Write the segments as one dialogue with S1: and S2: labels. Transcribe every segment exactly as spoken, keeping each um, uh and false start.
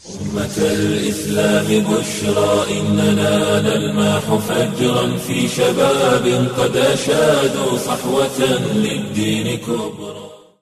S1: أمة الإسلام بشرى إننا نلمح فجرا في شباب قد أشادوا صحوة للدين كبرى.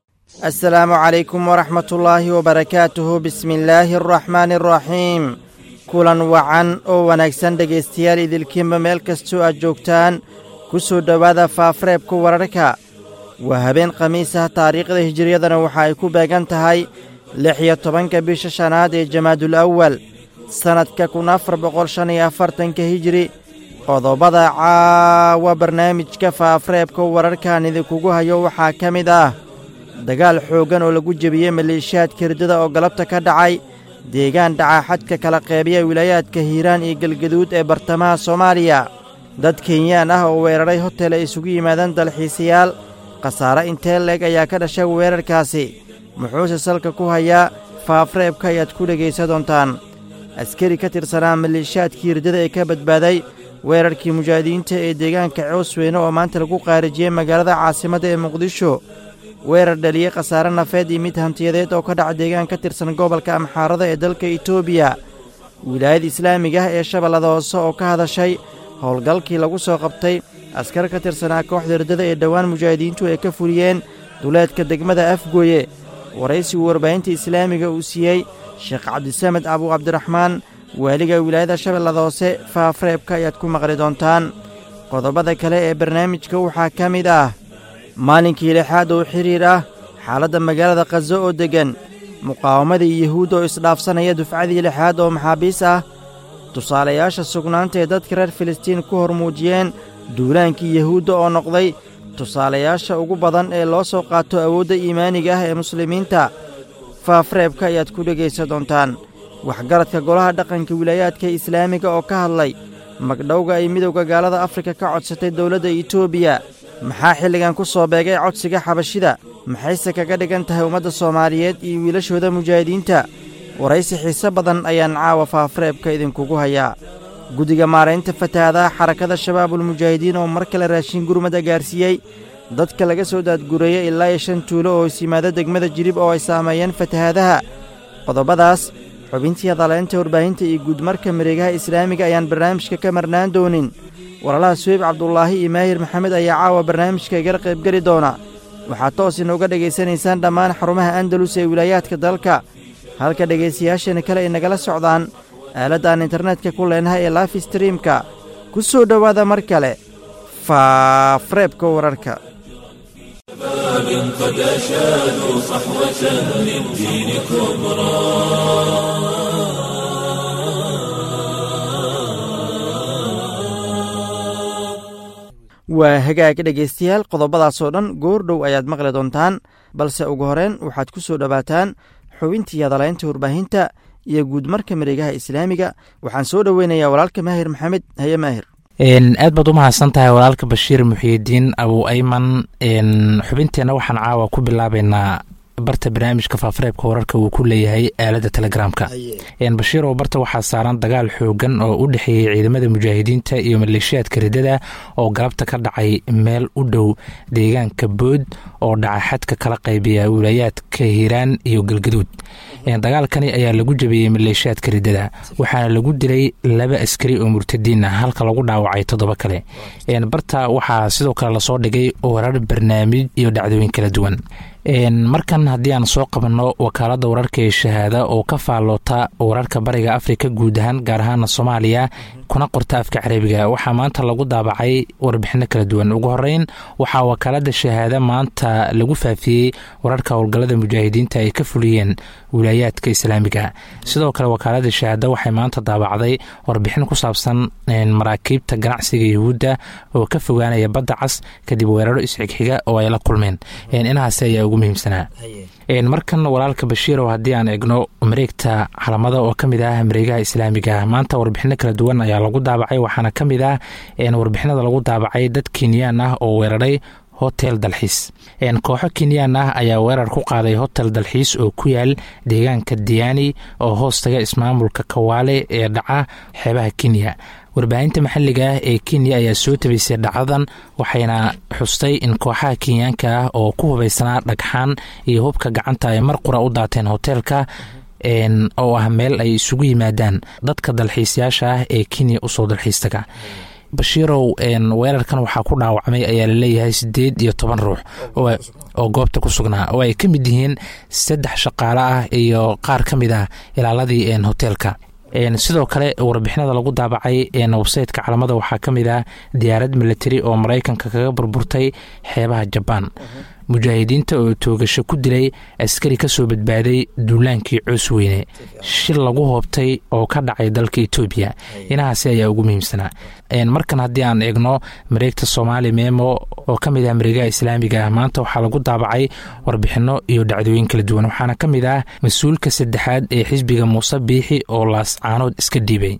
S2: السلام عليكم ورحمة الله وبركاته. بسم الله الرحمن الرحيم. kulan wacan oo wanaagsan dhegaystayaal idilkiinba meel kastoo aad joogtaan ku soo dhowaada faafareebka wararka. waa habeen khamiis ah, taariikhda hijiriyadana waxa ay ku beegan tahay lix iyo tobanka bisha shanaad ee jamaadul awal sannadka kun afar boqol shan iyo afartanka hijiri. qodobada caawa barnaamijka faafareebka wararkaan idinkugu hayo waxaa ka mid ah dagaal xooggan oo lagu jebiyey maleeshiyaadka hirdada oo galabta ka dhacay deegaan dhaca xadka kala qeybiya wilaayaadka hiiraan iyo galgaduud ee bartamaha soomaaliya. dad kenyaan ah oo weeraray hotel ay isugu yimaadeen dalxiisayaal. khasaare intee leeg ayaa ka dhashay weerarkaasi, muxuuse salka ku hayaa? faafareebka ayaad ku dhegaysa doontaan. askari ka tirsanaa maleeshiyaadkii hirdada ee ka badbaaday weerarkii mujaahidiinta ee deegaanka coosweyne oo maanta lagu qaarijiyey magaalada caasimadda ee muqdisho. weerar dhaliyey khasaare nafeed iyo mid hantiyadeed oo ka dhaca deegaan ka tirsan gobolka amxaarada ee dalka itoobiya. wilaayada islaamiga ah ee shabeellada hoose oo ka hadashay howlgalkii lagu soo qabtay askar ka tirsanaa kooxda hirdada ee dhowaan mujaahidiintu ay ka fuliyeen duleedka degmada afgooye. waraysigu warbaahinta islaamiga uu siiyey sheekh cabdisamed abu cabdiraxmaan waaliga wilaayada shabeellada hoose faafareebka ayaad ku maqli doontaan. qodobada kale ee barnaamijka waxaa ka mid ah maalinkii lixaad oo xiriir ah xaaladda magaalada khazo oo deggan, muqaawamadii yuhuud oo isdhaafsanaya dufcadii lixaad oo maxaabiis ah, tusaalayaasha sugnaanta ee dadka reer filistiin ku hor muujiyeen duulaankii yuhuudda oo noqday tusaalayaasha ugu badan ee loo soo qaato awoodda iimaaniga ah ee muslimiinta. faafareebka ayaad ku dhegaysa doontaan. waxgaradka golaha dhaqanka wilaayaadka islaamiga oo ka hadlay magdhowga ay midowda gaalada afrika ka codsatay dowladda itoobiya. maxaa xilligan ku soo beegay codsiga xabashida? maxayse kaga dhigan tahay ummadda soomaaliyeed iyo wiilashooda mujaahidiinta? waraysi xiise badan ayaan caawa faafareebka idinkugu hayaa. guddiga maaraynta fatahaadaha xarakada shabaabulmujaahidiin oo mar kale raashin gurmada gaarsiiyey dadka laga soo daadgureeyey ilaa iyo shan tuulo oo isimaada degmada jilib oo ay saameeyeen fatahaadaha. qodobadaas xubintii hadaleynta warbaahinta iyo guudmarka mareegaha islaamiga ayaan barnaamijka ka marnaan doonin. walaalaha suweyb cabdulaahi iyo maahir maxamed ayaa caawa barnaamijka igala qaybgeli doona. waxaad toos inooga dhegaysanaysaan dhammaan xarumaha andalus ee wilaayaadka dalka, halka dhegaystayaasheena kale ay nagala socdaan aaladda aan internetka ku leenahay ee life streamka. ku soo dhowaada mar kale faafareebka wararka.
S1: قد أشادوا صحوة للدين كبرى.
S2: waa hagaag dhegaystayaal, qodobadaasoo dhan goordhow ayaad maqli doontaan, balse ugu horeen waxaad ku soo dhowaataan xubintii hadalaynta warbaahinta iyo guudmarka mareegaha islaamiga. waxaan soo dhoweynayaa walaalka maahir maxamed. haye maahir.
S3: aad baad u mahadsan tahay walaalka bashiir muxiidiin abu ayman. xubinteenna waxaan caawa ku bilaabaynaa barta barnaamijka faafareebka wararka uu ku leeyahay aaladda telegramka. bashiir oo barta waxaa saaran dagaal xoogan oo u dhexeeyey ciidamada mujaahidiinta iyo maleeshiyaadka ridada oo galabta ka dhacay meel u dhow deegaanka bood oo dhaca xadka kala qaybiya wilaayaadka hiiraan iyo galgaduud. dagaalkani ayaa lagu jabiyey maleeshiyaadka ridada, waxaana lagu dilay laba askari oo murtadiin ah halka lagu dhaawacay toddoba kale. barta waxaa sidoo kale lasoo dhigay warar, barnaamij iyo dhacdooyin kala duwan. markan haddii aan soo qabanno wakaaladda wararka ee shahaada oo ka faalloota wararka bariga afrika guud ahaan gaar ahaana soomaaliya kuna qorta afka carabiga, waxaa maanta lagu daabacay warbixino kala duwan. ugu horeyn waxaa wakaaladda shahaada maanta lagu faafiyey wararka howlgallada mujaahidiinta ay ka fuliyeen wilaayaadka islaamiga. sidoo kale wakaaladda shahaada waxay maanta daabacday warbixin ku saabsan maraakiibta ganacsiga yuhuudda oo ka fogaanaya badda cas kadib weeraro isxigxiga oo ay la kulmeen. inahaasi ayaa ugu muhiimsanaa. markan walaalka bashiirow haddii aan egno mareegta calamada oo ka mid ah mareegaha islaamiga, maanta warbixino kala duwan ayaa lagu daabacay. waxaana ka mid ah warbixinada lagu daabacay dad kenyaan ah oo weeraray hotel dalxiis. kooxo kenyaan ah ayaa weerar ku qaaday hotel dalxiis oo ku yaal deegaanka diyaani oo hoostaga ismaamulka kawaale ee dhaca xeebaha kenya. warbaahinta maxalliga ah ee kenya ayaa soo tabaysay dhacdadan, waxayna xustay in kooxaha kenyaanka ah oo ku hubaysanaa dhagxaan iyo hubka gacanta ay mar qura u daateen hoteelka oo ah meel ay isugu yimaadaan dadka dalxiisayaasha ah ee kenya usoo dalxiistaga. bashiirow weerarkan waxaa ku dhaawacmay ayaa laleeyahay sideed iyo toban ruux oo goobta ku sugnaa oo ay ka mid yihiin saddex shaqaale ah iyo qaar ka mid ah ilaaladii hoteelka. sidoo kale warbixinada lagu daabacay websayteka calamada waxaa ka mid ah diyaarad military oo maraykanka kaga burburtay xeebaha jabaan. mujaahidiinta oo toogasho ku dilay askari ka soo badbaaday duulaankii coos weyne. shil lagu hoobtay oo ka dhacay dalka etoobiya. inahaasi ayaa ugu muhiimsanaa. markan haddii aan eegno mareegta Soomaali Memo oo ka mid ah mareegaha islaamiga ah maanta waxaa lagu daabacay warbixino iyo dhacdooyin kala duwan. waxaana ka mid ah mas-uulka saddexaad ee xisbiga Muuse Biixi oo laascaanood iska dhiibay.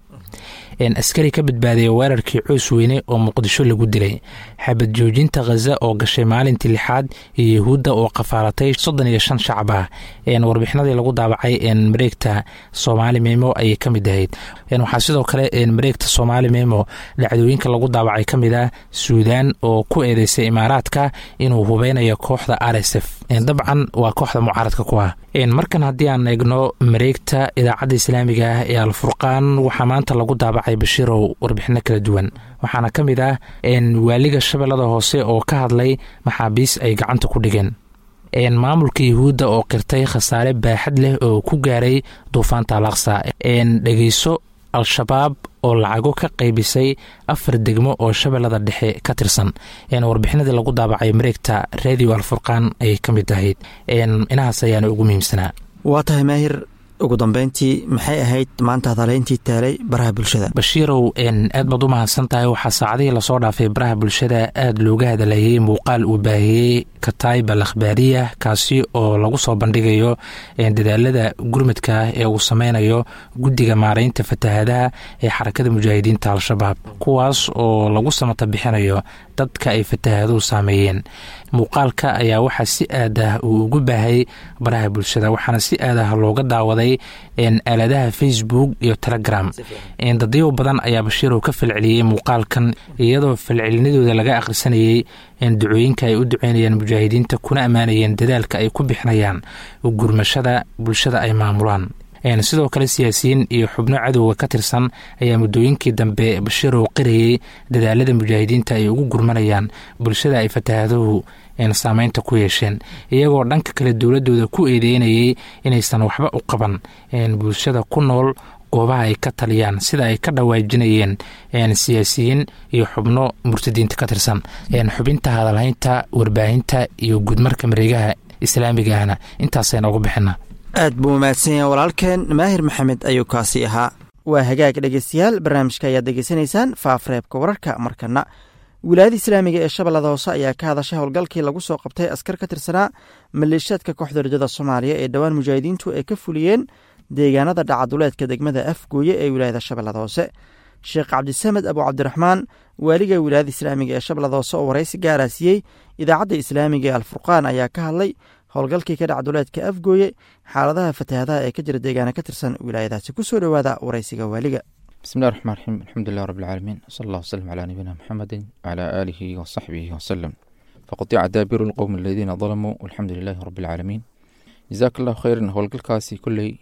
S3: askari ka badbaadaya weerarkii coos weyne oo muqdisho lagu dilay. xabad joojinta Gaza oo gashay maalintii lixaad iyo yahuudda oo qafaalatay soddon iyo shan shacab ah. warbixinadii lagu daabacay mareegta Soomaali Memo ayay ka mid ahayd. waxaa sidoo kale mareegta Soomaali Memo dhacdooyinka lagu daabacay ka mid ah Suudaan oo ku eedeysay Imaaraadka inuu hubeynayo kooxda R S F. dabcan waa kooxda mucaaradka ku ah. markan haddii aan eegno mareegta idaacadda islaamiga ah ee Al-Furqaan waxaa maanta lagu daabacay bashiirow warbixino kala duwan. waxaana ka mid ah waaliga shabeellada hoose oo ka hadlay maxaabiis ay gacanta ku dhigeen. maamulka yahuudda oo qirtay khasaare baaxad leh oo ku gaaray duufaanta Al-Aqsa. dhegeyso al-shabaab oo lacago ka qaybisay afar degmo oo shabeellada dhexe ka tirsan. warbixinadii lagu daabacay mareegta radio Al-Furqaan ayay ka mid ahayd. inahaas ayaana ugu muhiimsanaa.
S2: waa tahay maahir, ugu dambeyntii maxay ahayd maanta hadaleyntii taalay baraha bulshada?
S3: bashiirow aad baad u mahadsan tahay. waxaa saacadihii lasoo dhaafay baraha bulshada aada looga hadlayay muuqaal uu baahiyey Kataib al-Akhbaariya kaasi oo lagu soo bandhigayo dadaalada gurmadka ee uu sameynayo guddiga maareynta fatahaadaha ee xarakada mujaahidiinta al-shabaab, kuwaas oo lagu samata bixinayo dadka ay fatahaaduhu saameeyeen. muuqaalka ayaa waxaa si aad ah uu ugu baahayay baraha bulshada, waxaana si aad ah looga daawaday aaladaha Facebook iyo Telegram. dadyo badan ayaa bashiirow ka falceliyey muuqaalkan, iyadoo falcelinadooda laga akhrisanayay ducooyinka ay u duceynayaan mujaahidiinta kuna ammaanayeen dadaalka ay ku bixinayaan gurmashada bulshada ay maamulaan. sidoo kale siyaasiyiin iyo xubno cadowga ka tirsan ayaa muddooyinkii dambe bashiirow qirayay dadaalada mujaahidiinta ay ugu gurmanayaan bulshada ay fatahaaduhu saameynta ku yeesheen, iyagoo dhanka kale dowladooda ku eedeynayay inaysan waxba u qaban bulshada ku nool goobaha ay ka taliyaan, sida ay ka dhawaajinayeen siyaasiyiin iyo xubno murtadiinta ka tirsan. xubinta hadalhaynta warbaahinta iyo guudmarka mareegaha islaamigahna intaasayna uga bixina.
S2: aad buu mahadsan yahay walaalkeen maahir maxamed ayuu kaasi ahaa. waa hagaag dhegeystayaal, barnaamijka ayaad degeysanaysaan faafreebka wararka. markana wilaayada islaamiga ee shabeellada hoose ayaa ka hadashay howlgalkii lagu soo qabtay askar ka tirsanaa maleeshiyaadka kooxda rajada Soomaaliya ee dhowaan mujaahidiintu ay ka fuliyeen deegaanada dhacaduleedka degmada Afgooye ee wilaayada shabeellada hoose. sheekh cabdisamed abu cabdiraxmaan waaliga wilaayada islaamiga ee shabeellada hoose oo waraysi gaaraasiyey idaacadda islaamiga ee Al-Furqaan ayaa ka hadlay howlgalkii ka dhacaduleedka Afgooye, xaaladaha fatahaadaha ee ka jira deegaana ka tirsan wilaayadaasi. ku soo dhowaada waraysiga waaliga.
S4: bismillahi raxmaan raxiim, alxamdulilah rabbi alcaalamiin, sala allah wasalam calaa nabiyina muxamedin wacalaa aalihi wasaxbihi wasalam. faqutica daabiru lqowmi aladiina dalamuu walxamdu lilaahi rabbi alcaalamiin. jazaaka allahu khayran. howlgalkaasi kolley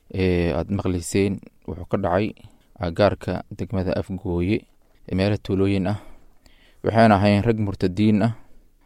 S4: aada maqlayseen wuxuu ka dhacay agaarka degmada Afgooye ee meelo tuulooyin ah. waxayna ahayn rag murtadiin ah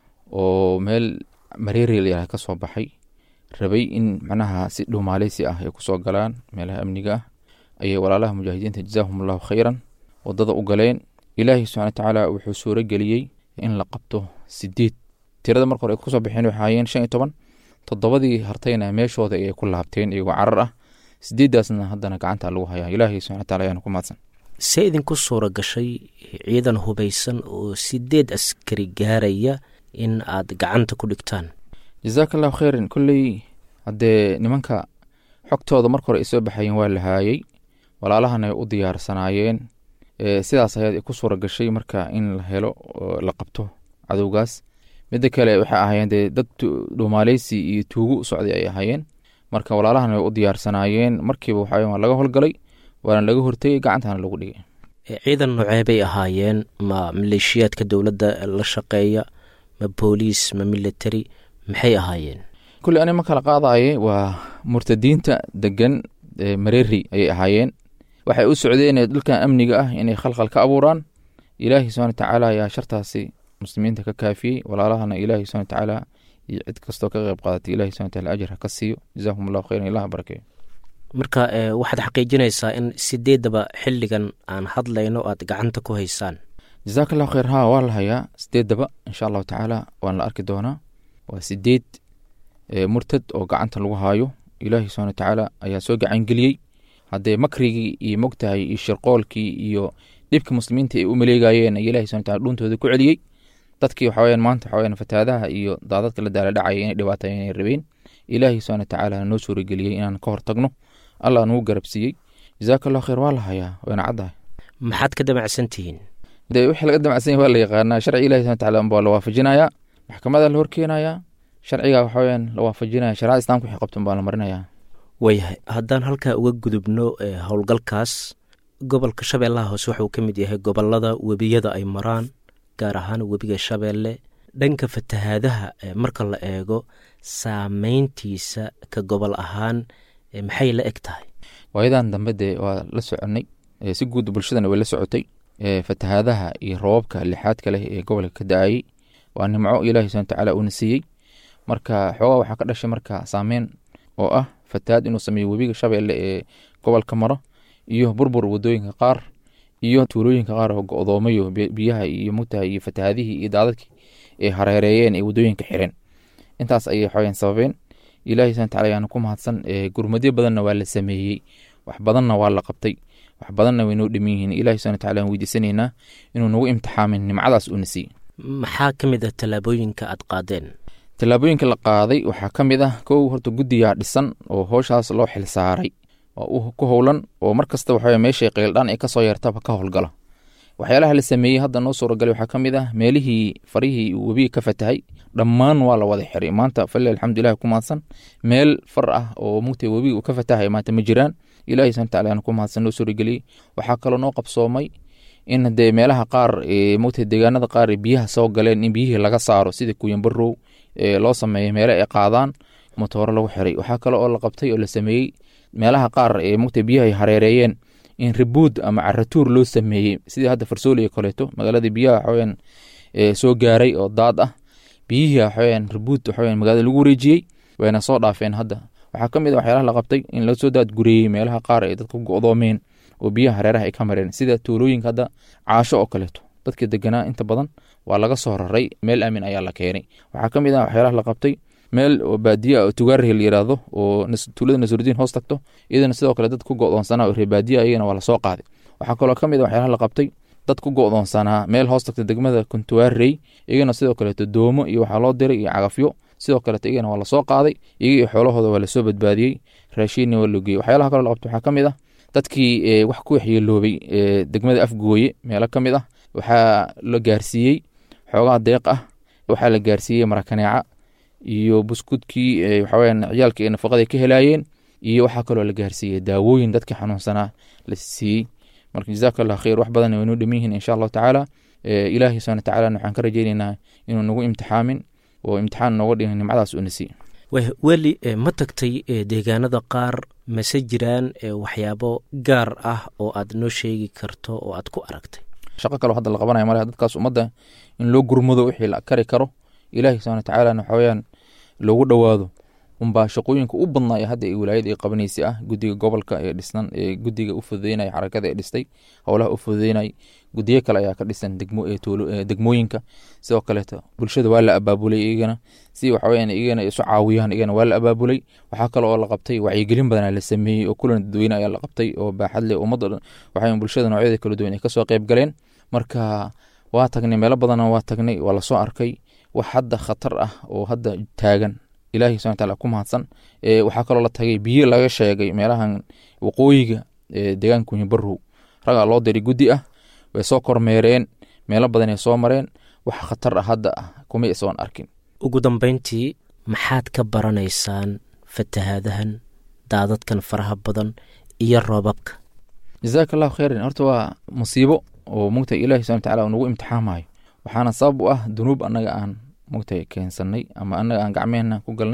S4: oo meel mareerel ka soo baxay, rabay in macnaha si dhuumaaleysi ah ay kusoo galaan meelaha amniga ah. ayay walaalaha mujaahidiinta jazaahum allahu khayran wadada u galeen. ilaahay subxana watacaala wuxuu suuro geliyey in la qabto sideed. tirada marka hore ay kusoo baxeen waxay ahaayeen shan iyo toban. toddobadii hartayna meeshooda ayay ku laabteen iyagoo carar ah. sideedaasna haddana gacanta lagu hayaa. ilaahay subxana wataala ayaanu ku mahadsan.
S5: see idinku suura gashay ciidan hubaysan oo sideed askari gaaraya in aad gacanta ku dhigtaan?
S4: jazaaka allahu khayran. kolley haddee nimanka xogtooda marka hore ay soo baxayeen waa la haayay, walaalahana ay u diyaarsanaayeen. sidaas ayaa ku suura gashay marka in la helo la qabto cadowgaas. midda kale waxay ahaayeen dee dad dhuumaaleysi iyo tuugo u socday ay ahaayeen, marka walaalahana way u diyaarsanaayeen. markiiba waxaa waa laga howlgalay, waana laga hortegay, gacantana lagu dhigay.
S5: ciidan noocee bay ahaayeen? ma maleeshiyaadka dowladda la shaqeeya, ma booliis, ma military, maxay ahaayeen?
S4: kulli ani ma kala qaadaye waa murtadiinta degan mareeri ayay ahaayeen waxay u socdeen dhulkan amniga ah inay khalkhal ka abuuraan ilaahay subhanahu wa ta'ala ayaa shartaasi muslimiinta ka kaafiyey walaalahana ilaahay subhanahu wa ta'ala iyo cid kastoo ka qayb qaadatay ilaahay subhanahu wa ta'ala ajr ha ka siiyo jazakumullahu khayran ilaah barakeeyo
S5: marka waxaad xaqiijinaysaa in sideedaba xilligan aan hadlayno aad gacanta ku haysaan
S4: jazakallahu khayr ha waa la hayaa sideedaba insha allahu tacaala waan la arki doonaa waa sideed murtad oo gacanta lagu haayo ilaahay subhanahu wa ta'ala ayaa soo gacan geliyey haddee makrigii iyo mogtahay iyo shirqoolkii iyo dhibka muslimiinta ay u maleegayeen ilaahay subhanahu wa ta'ala dhuuntooda ku celiyey dadkii waxa weeyaan maanta waxa weeyaan fataadaha iyo daadadka la daala dhacay inay dhibaateeyeen inay rabeen ilaahay subhanahu wa ta'ala noo suura geliyey inaan ka hortagno allah nagu garabsiiyey jazakallahu khayr waa la hayaa waana caddahay
S5: maxaad ka damacsan tihiin
S4: dee wixii laga damacsan yahay waa la yaqaanaa sharci ilahi subhanahu wa ta'ala baa la waafajinayaa maxkamada la horkeenayaa sharciga waxa weeyaan la waafajinaya shariicada islaamka wixii qabtan baa la marinayaa
S5: waayahay haddaan halkaa uga gudubno howlgalkaas gobolka shabeellaha hoose wuxuu ka mid yahay gobolada webiyada ay maraan gaar ahaan webiga shabeelle dhanka fatahaadaha marka la eego saameyntiisa ka gobol ahaan maxay la eg tahay
S4: waayadan dambe dee waa la soconay si guud bulshadana way la socotay fatahaadaha iyo roobabka lixaadka leh ee gobolka ka da-ayey waa nimco ilaahay subhanahu wa ta'ala uuna siiyey marka xoogaa waxaa ka dhashay marka saameyn oo ah fatahaad inuu sameeyo webiga shabeelle ee gobolka maro iyo burbur wadooyinka qaar iyo tuulooyinka qaar oo go-doomayo biyaha iyo mugtaha iyo fatahaadihii iyo daadadkii ay hareereeyeen ee wadooyinka xiren intaas ayay xooyaan sababeen ilaahay subhanahu wa ta'ala ayaana ku mahadsan gurmadyo badanna waa la sameeyey wax badanna waa la qabtay wax badanna way noo dhiman yihiin ilaahay subhanahu wa ta'ala aan weydiisanaynaa inuu nagu imtixaamin nimcadaas uuna siiyey
S5: maxaa ka mid ah tallaabooyinka aad qaadeen
S4: tallaabooyinka la qaaday waxaa ka mid ah kow horta guddigaa dhisan oo howshaas loo xil saaray oo u ku howlan oo mar kasta waxa meeshay qeyldhaan ay kasoo yeertaba ka howlgala waxyaalaha la sameeyey hadda noo suuragalay waxaa ka mid ah meelihii farihii webiga ka fatahay dhammaan waa la wada xiray maanta fali alxamdulilah ku mahadsan meel far ah oo mugtay webiga uu ka fatahay maanta ma jiraan ilaahay subhanahu wa ta'ala ku mahadsan noo suurageliyey waxaa kaloo noo qabsoomay in dee meelaha qaar mugtay deegaanada qaar biyaha soo galeen in biyihii laga saaro sida kuyanbarow loo sameeyey meele ay qaadaan motooro lagu xiray waxaa kale oo la qabtay oo la sameeyey meelaha qaar ee mugtay biyaha ay hareereeyeen in ribuud ama caratuur loo sameeyey sidii hadda farsooli kaleeto magaalada biyaha waxaweyaan soo gaaray oo daad ah biyihii waxaweyaan ribuud waxaweyaan magaalada lagu wareejiyey wayna soo dhaafeen hadda waxaa ka mid a waxyaalaha la qabtay in la soo daadgureeyey meelaha qaar ay dadka go-doomeen oo biyaha hareeraha ay ka mareen sida tuulooyinka hadda caasho oo kaleeto dadka deganaa inta badan waa laga soo raray meel aamin ayaa la keenay waxaa ka mid ah waxyaalaha la qabtay meel oo baadiya oo tugaarhi la yiraahdo oo tuulada Nasruddin hoos tagto iyadana sidoo kale dad ku go'doonsanaa oo reebaadiya ayagana waa la soo qaaday waxaa kaloo ka mid ah waxyaalaha la qabtay dad ku go'doonsanaa meel hoos tagta degmada Kuntuwaarey iyagana sidoo kale doomo iyo waxaa loo diray iyo cagafyo sidoo kale iyagana waa la soo qaaday iyaga iyo xoolahooda waa la soo badbaadiyey raashinna waa loo geeyey waxyaalaha kale la qabtay waxaa ka mid ah dadkii wax ku waxyeeloobay degmada Afgooye meelo ka mid ah waxaa la gaarsiiyey xoogaa deeq ah waxaa la gaarsiiyey marakaneeca iyo buskudkii waxa weeyaan ciyaalkii nafaqada ka helayeen iyo waxa kale oo la gaarsiiyey daawooyin dadka xanuunsanaa la siiyey marka jazakallahu khayr wax badan oo inoo dhimiin insha Allah taala ilaahi subhanahu wa ta'ala waxaan ka rajaynaynaa inuu nagu imtixaamin oo imtixaan nooga dhigo nimcadaas uu nasiiyo
S5: weli ma tagtay deegaanada qaar mase jiraan waxyaabo gaar ah oo aad noo sheegi karto oo aad ku aragtay
S4: shaqo kale hadda la qabanayo malaha dadkaas ummadda in loo gurmado wixii la kari karo ilaahi subhanahu wa ta'ala waxa weeyaan loogu dhawaado unbaa shaqooyinka u badnaa ee hadda wilaayada ay qabanaysa ah guddiga gobolka ee dhisnan ee guddiga u fududeynaya xarakada ee dhistay howlaha u fududeynay guddiyo kale ayaa ka dhisan degmo ee toolo degmooyinka sidoo kale bulshada waa la abaabulay iyagana si waxa weeyaan iyagana isu caawiyaan iyagana waa la abaabulay waxaa kale oo la qabtay wacyigelin badan la sameeyey oo kulan dadweyne ayaa la qabtay oo baaxad leh ummadda waxay bulshada noocyada kala duwan ay ka soo qayb galeen marka waa tagnay meelo badan waa tagnay waa la soo arkay wax hadda khatar ah oo hadda taagan ilaahi subhanahu wa ta'ala ku mahadsan ee waxa kale la tagay biyo laga sheegay meelahan waqooyiga ee deegaanka Kunyibarow raga loo diray guddi ah way soo kormeereen meelo badan ay soo mareen wax khatar ah hadda kuma aysan arkin
S5: ugu dambeyntii maxaad ka baranaysaan fatahaadahan daadadkan faraha badan iyo roobabka
S4: jazakallahu khayran horta waa musiibo oo mugtay ilaahi subhanahu wa ta'ala nagu imtixaamayo waxaana sabab u ah dunuub annaga aan mugtay keensanay ama annaga aan gacmeena ku galnay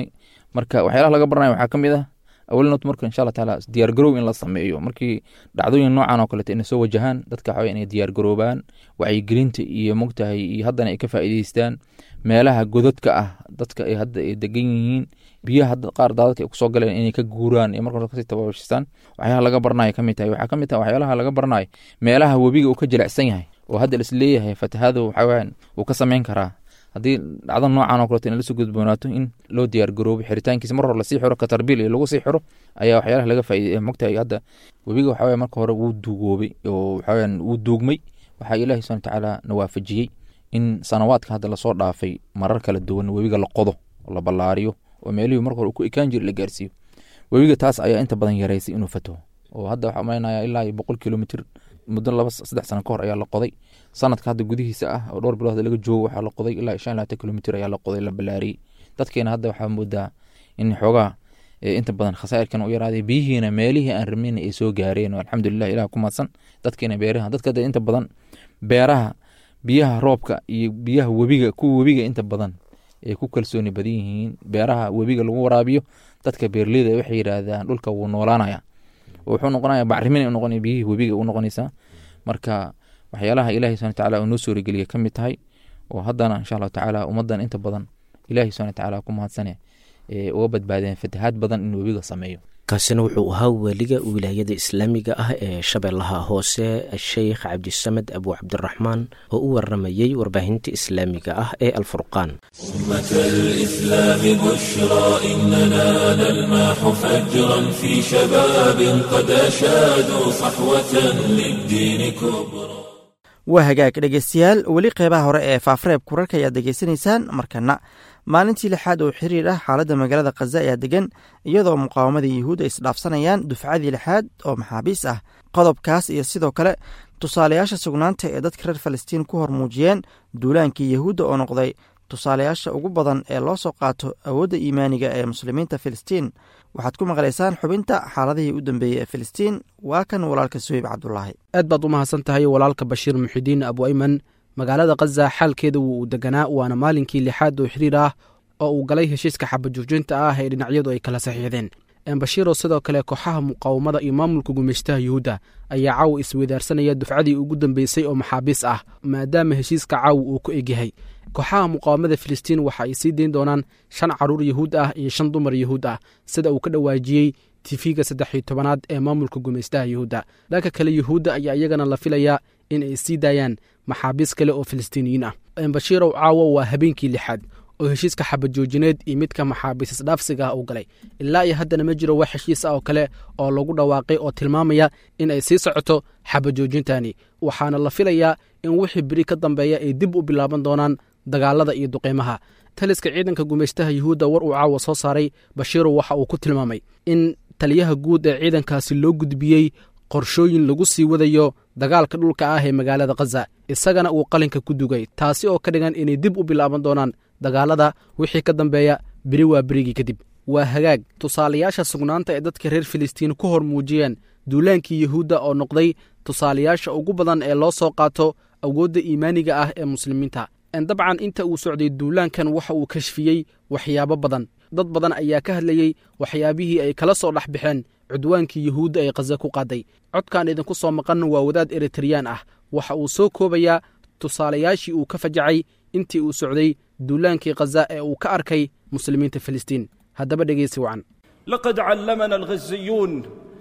S4: marka waxyaalaha laga baranayo waxaa ka mid ah awalnood marka insha allah tacaala diyaargaroow in la sameeyo markii dhacdooyin noocan oo kaleeto inay soo wajahaan dadka waxaa inay diyaargaroobaan wacyigelinta iyo mogtahay iyo haddana ay ka faa'iidaystaan meelaha godadka ah dadka ay hadda ay degan yihiin biyaha hadda qaar daadadka ay kusoo galeen inay ka guuraan iyo marka kasii tababashistaan waxyaalaha laga baranayo ka mid tahay waxaa ka mid tahay waxyaalaha laga baranayo meelaha webiga uu ka jilicsan yahay oo hadda is leeyahay fatahaadu waxaa weyaan wuu ka samayn karaa haddii dhacdo noocan oo kaleeto in lasoo gudboonaato in loo diyaargaroobo xiritaankiisa mar hore lasii xiro katarbiil iyo lagu sii xiro ayaa waxyaalaha laga faa'iiday mogtahay hadda webiga waxaa weya marka hore wuu duugoobay oo waxaa weyaan wuu duugmay waxaa ilaahi subhana watacaala na waafajiyey in sanawaadka hadda lasoo dhaafay marar kala duwan webiga la qodo oo la ballaariyo oo meelihii marka hore ku ekaan jiri la gaarsiiyo webiga taas ayaa inta badan yaraysay inuu fataho oo hadda waxaa malaynayaa ilaa iyo boqol kilomitr muddo laba saddex sano ka hor ayaa la qoday sanadka hadda gudihiisa ah oo dhowr bilood laga joogo waxaa la qoday ilaa shan iyo labaatan kilomitr ayaa la qoday la ballaariyey dadkeena hadda waxaa moodaa in xoogaa inta badan khasaa'irkan u yaraaday biyihiina meelihii aan rabnayna ay soo gaareen oo alxamdulilah ilaah ku mahadsan dadkeena beeraha dadka hadda inta badan beeraha biyaha roobka iyo biyaha webiga kuwa webiga inta badan ay ku kalsooni badan yihiin beeraha webiga lagu waraabiyo dadka beerleyda waxay yidhaahdaan dhulka wuu noolaanaya wuxuu noqonaya bacrimin u noqonaya biyihii webiga u noqonaysaa marka waxyaalaha ilaahay subhana watacaala uu noo suurageliya ka mid tahay oo haddana insha allahu tacaala ummaddan inta badan ilaahay subhana watacaala ku mahadsane ee uga badbaadeen fatahaad badan in webiga sameeyo
S5: kaasina wuxuu ahaa weliga wilaayada islaamiga ah ee shabeellaha hoose sheekh cabdisamed abu cabdiraxmaan oo u waramayey warbaahinta islaamiga ah ee alfurqaan
S1: أمة الإسلام بشرى إننا نلمح فجرا في شباب قد أشادوا صحوة للدين كبرى
S2: waa hagaag dhegeystayaal weli qeybaha hore ee faafreeb kurarka ayaad degeysanaysaan markana maalintii lixaad oo xiriir ah xaaladda magaalada khaza ayaa degan iyadoo muqaawamada yuhuud ay isdhaafsanayaan dufcadii lixaad oo maxaabiis ah qodobkaas iyo sidoo kale tusaalayaasha sugnaanta ee dadka reer falastiin ku hor muujiyeen duulaankii yahuudda oo noqday tusaalayaasha ugu badan ee loo soo qaato awoodda iimaaniga ee muslimiinta filistiin waxaad ku maqlaysaan xubinta xaaladihii u dambeeyey ee filistiin waa kan walaalka suheyb cabdulaahi
S6: aad baad u mahadsan tahay walaalka bashiir muxidiin abu ayman magaalada khaza xaalkeeda wuu uu deganaa waana maalinkii lixaad oo xiriir ah oo uu galay heshiiska xabajoojinta ah ee dhinacyadu ay kala saxiixdeen bashiiroo sidoo kale kooxaha muqaawamada iyo maamulka gumeystaha yuhuudda ayaa caawa isweydaarsanaya dufcadii ugu dambeysay oo maxaabiis ah maadaama heshiiska caawa uu ku egyahay kooxaha muqaawamada filistiin waxa ay sii dayn doonaan shan caruur yahuud ah iyo shan dumar yahuud ah sida uu ka dhawaajiyey tifiga saddex iyo tobanaad ee maamulka gumeystaha yuhuudda dhanka kale yuhuudda ayaa iyagana la filayaa in ay sii daayaan maxaabiis kale oo filistiiniyiin ah bashiirow caawa waa habeenkii lixaad oo heshiiska xabadjoojineed iyo midka maxaabiis isdhaafsiga ah uu galay ilaa iyo haddana ma jiro wax heshiis ah oo kale oo lagu dhawaaqay oo tilmaamaya in ay sii socoto xabajoojintani waxaana la filayaa in wixii beri ka dambeeya ay dib u bilaaban doonaan dagaalada iyo duqeymaha taliska ciidanka gumeystaha yuhuudda war uu caawa soo saaray bashiirow waxa uu ku tilmaamay in taliyaha guud ee ciidankaasi loo gudbiyey qorshooyin lagu sii wadayo dagaalka dhulka ah ee magaalada khaza isagana uu qalinka ku dugay taasi oo ka dhigan inay dib u bilaaban doonaan dagaalada wixii ka dambeeya beri waa berigii kadib waa hagaag tusaalayaasha sugnaanta ee dadka reer filistiin ku hor muujiyeen duulaankii yuhuudda oo noqday tusaalayaasha ugu badan ee loo soo qaato awoodda iimaaniga ah ee muslimiinta dabcan inta uu socday duulaankan waxa uu kashfiyey waxyaabo badan dad badan ayaa ka hadlayey waxyaabihii ay kala soo dhex baxeen cudwaankii yuhuudda ay khaza ku qaaday codkan idinku soo maqan waa wadaad eritreyaan ah waxa uu soo koobayaa tusaalayaashii uu ka fajacay intii uu socday duulaankii khaza ee uu ka arkay muslimiinta filistiin haddaba dhegeysi wacan
S7: لقد علمنا الغزيون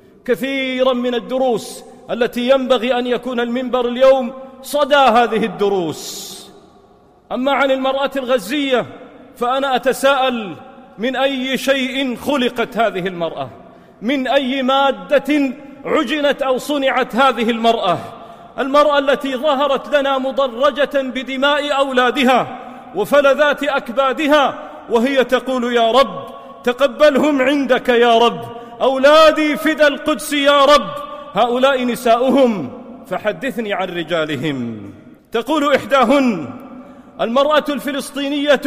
S7: كثيرا من الدروس التي ينبغي أن يكون المنبر اليوم صدى هذه الدروس أما عن المرأة الغزية فأنا أتساءل من أي شيء خلقت هذه المرأة من أي مادة عجنت أو صنعت هذه المرأة المرأة التي ظهرت لنا مضرجة بدماء أولادها وفلذات أكبادها وهي تقول يا رب تقبلهم عندك يا رب أولادي فدى القدس يا رب هؤلاء نساؤهم فحدثني عن رجالهم تقول إحداهن المرأة الفلسطينية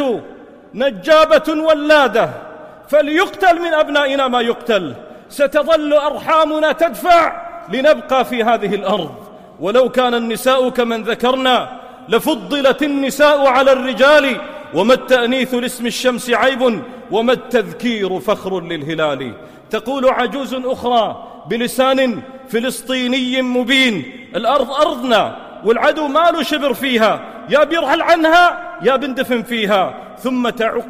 S7: نجابة ولادة فليقتل من أبنائنا ما يقتل ستظل أرحامنا تدفع لنبقى في هذه الأرض ولو كان النساء كمن ذكرنا لفضلت النساء على الرجال وما التأنيث لاسم الشمس عيب وما التذكير فخر للهلال. تقول عجوز أخرى بلسان فلسطيني مبين: الأرض أرضنا والعدو ما له شبر فيها، يا بيرحل عنها يا بندفن فيها. ثم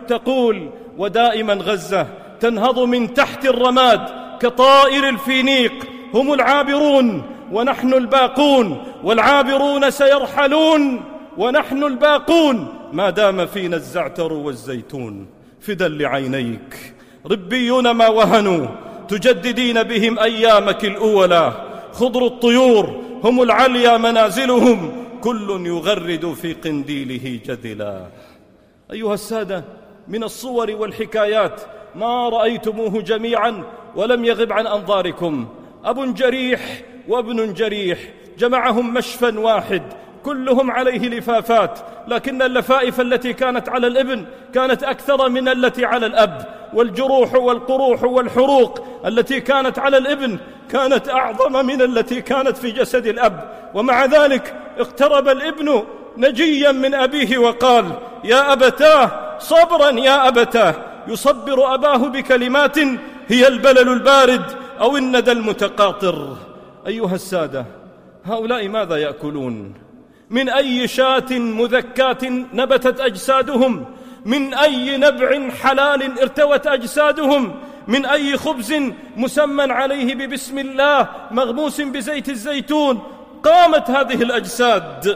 S7: تقول: ودائما غزة تنهض من تحت الرماد كطائر الفينيق، هم العابرون ونحن الباقون، والعابرون سيرحلون ونحن الباقون ما دام فينا الزعتر والزيتون. فدا لعينيك ربيون ما وهنوا، تجددين بهم أيامك الأولى. خضر الطيور هم العليا منازلهم، كل يغرد في قنديله جدلا. أيها السادة، من الصور والحكايات ما رأيتموه جميعا ولم يغب عن أنظاركم. أب جريح وابن جريح جمعهم مشفى واحد، كلهم عليه لفافات، لكن اللفائف التي كانت على الابن كانت أكثر من التي على الأب، والجروح والقروح والحروق التي كانت على الابن كانت أعظم من التي كانت في جسد الأب. ومع ذلك اقترب الابن نجيا من أبيه وقال: يا أبتاه صبرا يا أبتاه. يصبر أباه بكلمات هي البلل البارد أو الندى المتقاطر. أيها السادة، هؤلاء ماذا يأكلون؟ من أي شاة مذكاة نبتت أجسادهم؟ من أي نبع حلال ارتوت أجسادهم؟ من أي خبز مسمى عليه ببسم الله مغموس بزيت الزيتون قامت هذه الأجساد؟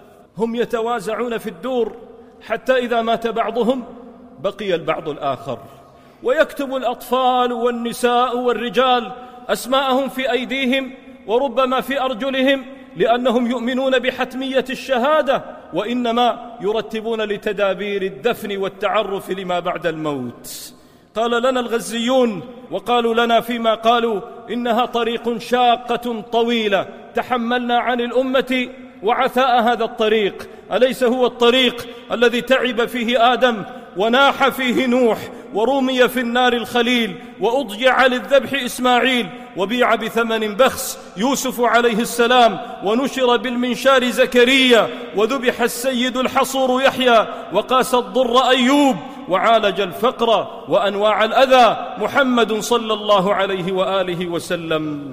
S7: هم يتوازعون في الدور حتى إذا مات بعضهم بقي البعض الآخر، ويكتب الأطفال والنساء والرجال أسماءهم في أيديهم وربما في أرجلهم، لأنهم يؤمنون بحتمية الشهادة، وإنما يرتبون لتدابير الدفن والتعرف لما بعد الموت. قال لنا الغزيون وقالوا لنا فيما قالوا: إنها طريق شاقة طويلة تحملنا عن الأمة وعثاء هذا الطريق. أليس هو الطريق الذي تعب فيه آدم وناح فيه نوح ورمي في النار الخليل وأضجع للذبح إسماعيل وبيع بثمن بخس يوسف عليه السلام ونشر بالمنشار زكريا وذبح السيد الحصور يحيى وقاس الضر أيوب وعالج الفقر وأنواع الأذى محمد صلى الله عليه وآله وسلم؟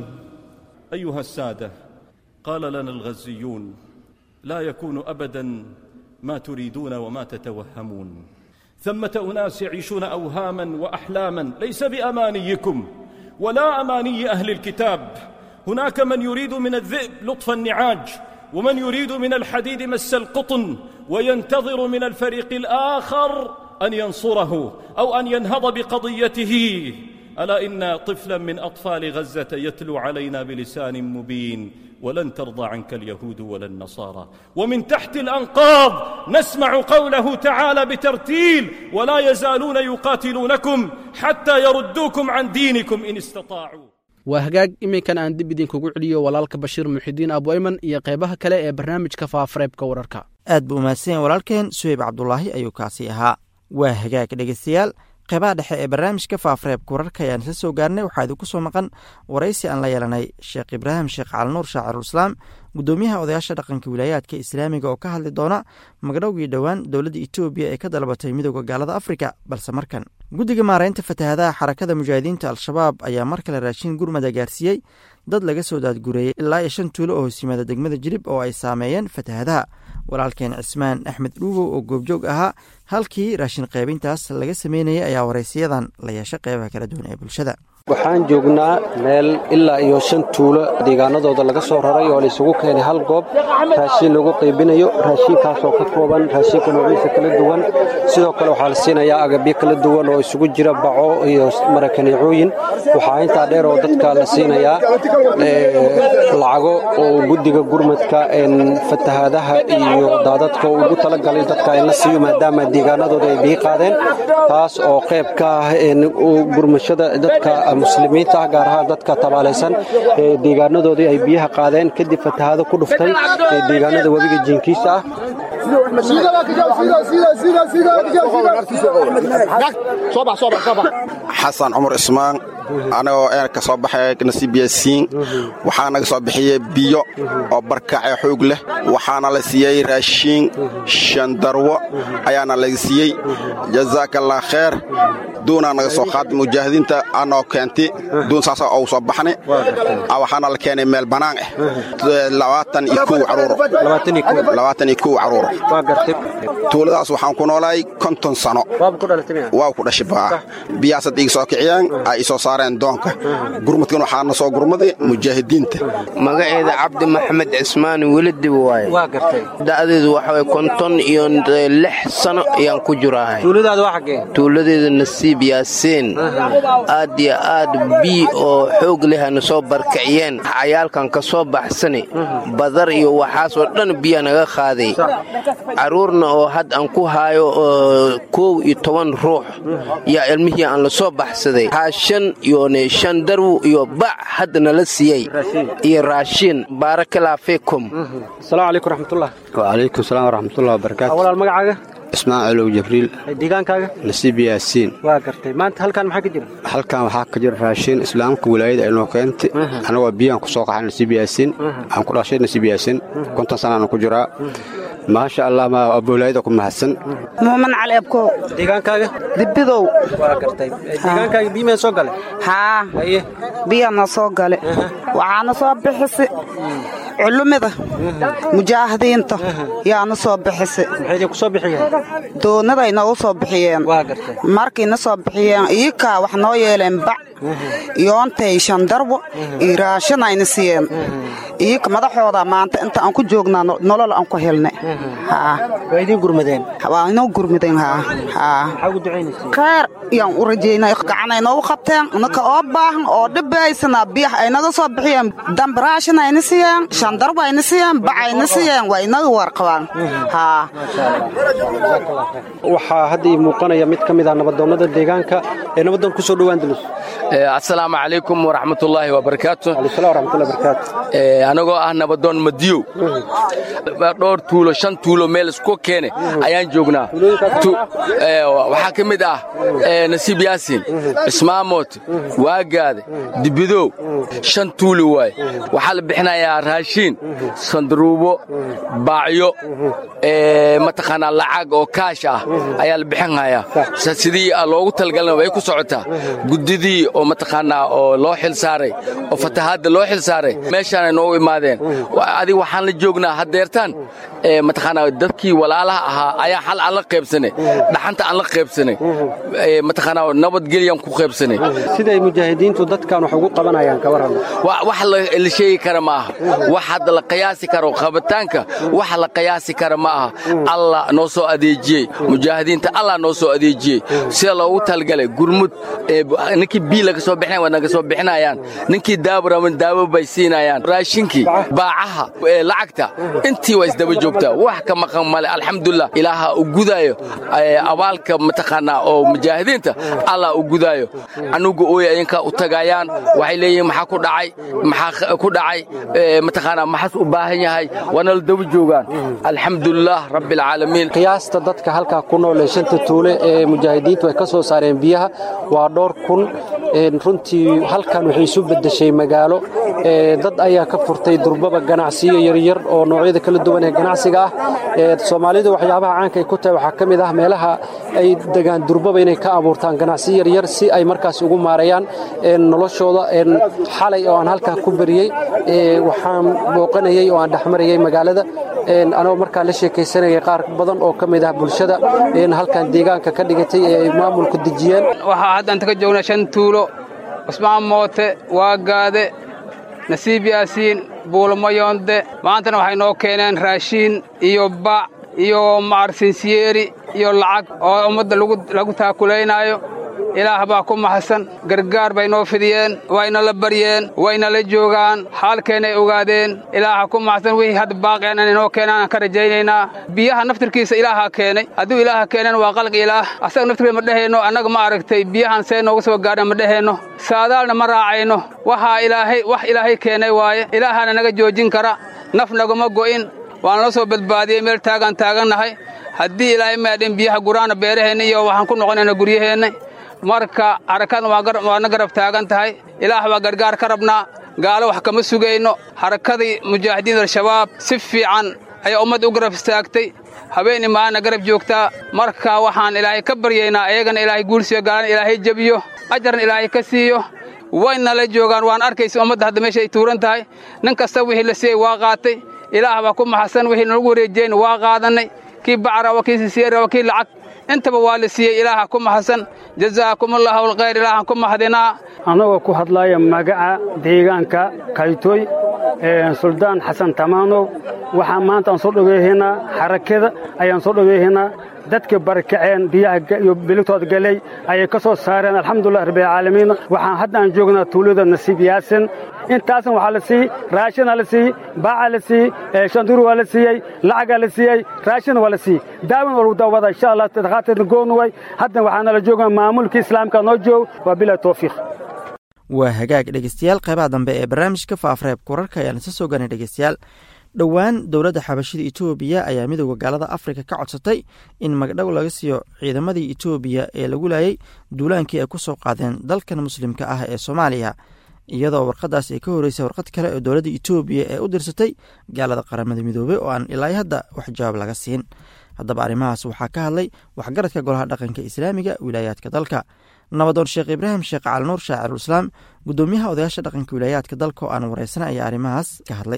S7: أيها السادة، قال لنا الغزيون: لا يكون أبدا ما تريدون وما تتوهمون. ثمة أناس يعيشون أوهاما وأحلاما ليس بأمانيكم ولا أماني أهل الكتاب. هناك من يريد من الذئب لطف النعاج، ومن يريد من الحديد مس القطن، وينتظر من الفريق الآخر أن ينصره أو أن ينهض بقضيته. ألا إن طفلا من أطفال غزة يتلو علينا بلسان مبين: ولن ترضى عنك اليهود ولا النصارى. ومن تحت الأنقاض نسمع قوله تعالى بترتيل: ولا يزالون يقاتلونكم حتى يردوكم عن دينكم إن استطاعوا.
S6: waa hagaag iminkan aan dib idinkugu celiyo walaalka bashiir muxidiin abu ayman iyo qeybaha kale ee barnaamijka faafareebka wararka.
S2: aad buu mahadsan walaalkeen suheyb cabdulaahi ayuu kaasi ahaa. waa hagaag dhegeystayaal, qeybaha dhexe ee barnaamijka faafareebka wararka ayaan isla soo gaarnay. waxaa idinku soo maqan waraysi aan la yeelanay sheekh ibraahim sheekh calinuur shaacirulislaam, guddoomiyaha odayaasha dhaqanka wilaayaadka islaamiga, oo ka hadli doona magdhowgii dhowaan dowladda etoobiya ee ka dalbatay midooda gaalada afrika. balse markan guddiga maaraynta fatahaadaha xarakada mujaahidiinta al-shabaab ayaa mar kale raashin gurmada gaarsiiyey dad laga soo daadgureeyey ilaa iyo shan tuulo oo hoos yimaada degmada jilib oo ay saameeyeen fatahaadaha. walaalkeen cismaan axmed dhuugow oo goobjoog ahaa halkii raashin qaybintaas laga sameynayay ayaa waraysiyadan la yeeshay qeybaha kala duwan ee bulshada.
S8: waxaan joognaa meel ilaa iyo shan tuulo deegaanadooda laga soo raray oo laysugu keenay hal goob raashin lagu qaybinayo. raashinkaasoo ka kooban raashinka noociisa kala duwan, sidoo kale waxaa la siinayaa agabyo kala duwan oo isugu jira baco iyo marakaneecooyin. waxaa intaa dheer oo dadka la siinayaa lacago oo guddiga gurmadka fatahaadaha iyo daadadka ugu talagalay dadka in la siiyo maadaama deegaanadooda ay biyo qaadeen, taas oo qayb ka ah gurmashada dadka muslimiinta ah, gaar ahaan dadka tabaalaysan ee deegaanadoodii ay biyaha qaadeen kadib fatahaado ku dhuftay ee deegaanada webiga jiinkiisa ah.
S9: xasan cumar ismaan anagoo eerka soo baxay nasiibiyasiin waxaa naga soo bixiyey biyo oo barkacee xoog leh, waxaana la siiyey raashiin shandarwo ayaana laga siiyey. jazaakallah kheer. doonaa naga soo qaaday mujaahidiinta anoo keentay doon saasa oo soo baxnay waxaana la keenay meel banaan ah labaatan iyo kow caruur labaatan iyo kow caruur tuuladaas waxaan ku noolaay konton sano waa ku dhashay baa biyaasad iga soo kiciyaan ay soo saareen doonka gurmadkan waxaana soo gurmaday mujaahidiinta
S10: magaceeda cabdi maxamed cismaan welidi waaye da'deedu waxa way konton iyo lix sano ayaan ku jirahay
S8: tuuladaada waa xagee
S10: tuuladeeda nasiib yaasiin aad iyo aad bi oo xoog leh aan soo barkaciyeen cayaalkan ka soo baxsani badar iyo waxaas oo dhan biyo naga qaaday caruurna oo had aan ku haayo koow iyo toban ruux ya ilmihii aan la soo baxsaday haashan iyo ne shan darwu iyo bac hadna la siiyay iyo raashin barakallahu fiikum
S8: assalaamu alaykum raxmatullah
S11: wa alaykum asalaam waraxmatullahi wabarakaatuh
S8: walaal magacaaga
S11: ismaaciil oo jibriil
S8: deegaankaaga
S11: nasiib yaasiin
S8: waa gartay maanta halkan maxaa ka jira
S11: halkan waxaa ka jira raashin islaamka wilaayada ay noo keentay anagoo biyaan ku soo qaxay nasiib yaasiin aan ku dhashay nasiib yaasiin konton sanana ku jiraa maasha Allah ma aboolayda ku mahadsan
S12: muuman cali abko
S8: deegaankaaga
S12: dibidow
S8: waa gartay deegaankaaga biyo soo galay
S12: haa haye biyo ma soo galay waxaana soo bixisay culumada mujaahidiinta yaana soo bixisay
S8: maxay ku soo bixiyeen
S12: doonadayna u soo bixiyeen
S8: waa gartay
S12: markiina soo bixiyeen iika wax noo yeeleen bac yoontay shandarbo iraashanayna siiyeen iika madaxooda maanta inta aan ku joognaa nolol aan ku helnay haa
S8: way idin gurmadeen
S12: waa inoo gurmadeen haa haa
S8: maxaa ugu ducaynaysaa
S12: khair yaan u rajeynay gacanay noo qabteen naka oo baahan oo dhibaysana biyax ay naga soo bixiyeen dambaraashanayna siiyeen shandarbo ayna siiyeen bac ayna siiyeen waa inaga warqabaan haa
S8: waxaa hadda ii muuqanaya mid ka mid ah nabadoonnada deegaanka ee nabadoon ku soo dhowaan dulus
S13: assalaamu calaykum waraxmatullaahi wabarakaatu
S8: waraxmatullahi
S13: anagoo ah nabadoon madiyow dhowr tuulo shan tuulo meel isku keene ayaan joognaa waxaa ka mid ah nasiib yaasiin ismaamood waagaade dibidow shan tuuli waay waxaa la bixinayaa raashiin sandaruubo baacyo mataqaanaa lacag oo kaash ah ayaa la bixinhayaa sidii loogu talgalana way ku socotaa guddidii oo mataqaanaa oo loo xil saaray oo fatahaadda loo xil saaray meeshaanay noogu imaadeen adiga waxaan la joognaa haddeertaan mataqaanaa dadkii walaalaha ahaa ayaa xal aan la qaybsanay dhaxanta aan la qaybsanay mataqaanaa nabadgelyan ku qaybsanay
S8: siday mujaahidiintu dadkan wax ugu qabanayaan ka waran
S13: wax la sheegi kara ma aha wax hadda la qiyaasi karo qabitaanka wax la qiyaasi kara ma aha allah noo soo adeejiyey mujaahidiinta allah noo soo adeejiyey sida loogu talgalay gurmud ninkii bii laga soo bixinay waa naga soo bixinayaan ninkii daawo raban daawo bay siinayaan raashinkii baacaha lacagta intii waa isdaba joogtaa wax ka maqan male alxamdulillah ilaaha u gudaayo abaalka mataqaanaa oo mujaahidiinta allah u gudaayo anugu ooy ayinka u tagayaan waxay leeyihiin maxaa ku dhacay maxaa ku dhacay mataqaanaa maxas u baahan yahay waana la daba joogaan alxamdulillah rabbil caalamiin
S8: qiyaasta dadka halka ku nool ee shanta tuule ee mujaahidiintu ay ka soo saareen biyaha waa dhowr kun runtii halkan waxay isu bedeshay magaalo dad ayaa ka furtay durbaba ganacsiyo yaryar oo noocyada kala duwan ee ganacsiga ah Soomaalidu waxyaabaha caanka ay ku tahay waxaa ka mid ah meelaha ay degaan durbaba inay ka abuurtaan ganacsiyo yaryar si ay markaas ugu maareeyaan noloshooda xalay oo aan halka ku bariyay waxaan booqanayay oo aan dhaxmarayay magaalada anoo markaa la sheekaysanayay qaar badan oo ka mid ah bulshada halkan deegaanka ka dhigatay ee maamulku dejiyeen
S14: waxaa hadda inta ka joognaa shan tuulo cusmaan moote waagaade nasiib yaasiin buulmayonde maantana waxay noo keeneen raashiin iyo bac iyo macarsinsiyeeri iyo lacag oo ummadda lagu taakulaynaayo ilaah baa ku mahadsan gargaar bay noo fidiyeen wayna la baryeen wayna la joogaan xaalkeennay ogaadeen ilaaha ku mahadsan wixii hadda baaqeen inay noo keenaan aan ka rajaynaynaa biyaha naftirkiisa ilaaha keenay hadduu ilaaha keenan waa qalqi ilaah asaga naftirkiisa ma dheheenno annaga ma aragtay biyahan see nooga soo gaadhan ma dheheenno saadaalna ma raacayno waxaa ilaahay wax ilaahay keenay waaye ilaahana naga joojin kara naf naguma go'in waana la soo badbaadiyey meel taagaan taagannahay haddii ilaahay maadhin biyaha guraana beeraheenna iyo waxaan ku noqonayna guryaheenna marka harakadan waana garab taagan tahay ilaah baa gargaar ka rabnaa gaalo wax kama sugayno harakadii mujaahidiin al-shabaab si fiican ayaa ummadda u garab istaagtay habeeni maana garab joogtaa marka waxaan ilaahay ka baryaynaa ayagana ilaahay guulsiyo galaan ilaahay jebiyo ajarna ilaahay ka siiyo wayna la joogaan waan arkaysa ummadda hadda meesha ay tuuran tahay nin kasta wixii la siiyey waa qaatay ilaah baa ku maxasan wixii nagu wareejiyeen waa qaadanay kii bacra waa kii siseera waa kii lacag intaba waa la siiyey ilaaha ku maxasan jazaakumullahu alkhayr ilaahan ku maxdinaa
S15: anagoo ku hadlaya magaca deegaanka kaytoy suldaan xasan tamaanow waxaan maanta aan soo dhaweehaynaa xarakada ayaan soo dhaweehaynaa dadka barakaceen biyaha iyo biligtooda galay ayay ka soo saareen alxamdulilah rabbilcaalamiin waxaan hadda aan joognaa tuulada nasiib yaasin intaasna waxaa la siiyey raashinaa la siiyey baacaa la siiyey shanduur waa la siiyey lacagaa la siiyey raashina waa la siiyey daawin waa lagu daawada insha allah dhakhaatiirna gooni way haddana waxaana la joogaa maamulkii islaamka noo joog waa bilaa tawfiiq
S2: waa hagaag dhegeystayaal qaybaha dambe ee barnaamijka faafareebka wararka ayaan isa soo ganay dhegeystayaal dhowaan dowladda xabashida etoobiya ayaa midooda gaalada afrika ka codsatay in magdhow laga siiyo ciidamadii etoobiya ee lagu laayay duulaankii ay ku soo qaadeen dalkan muslimka ah ee soomaaliya iyadoo warqadaas ay ka horeysay warqad kale oo dowladda etoobiya ee u dirsatay gaalada qaramada midoobey oo aan ilaa hadda wax jawaab laga siin haddaba arrimahaas waxaa ka hadlay waxgaradka golaha dhaqanka islaamiga wilaayaadka dalka nabadoon sheekh ibraahim sheekh calinuur shaacirulislaam guddoomiyaha odayaasha dhaqanka wilaayaadka dalka oo aan wareysanay ayaa arrimahaas ka hadlay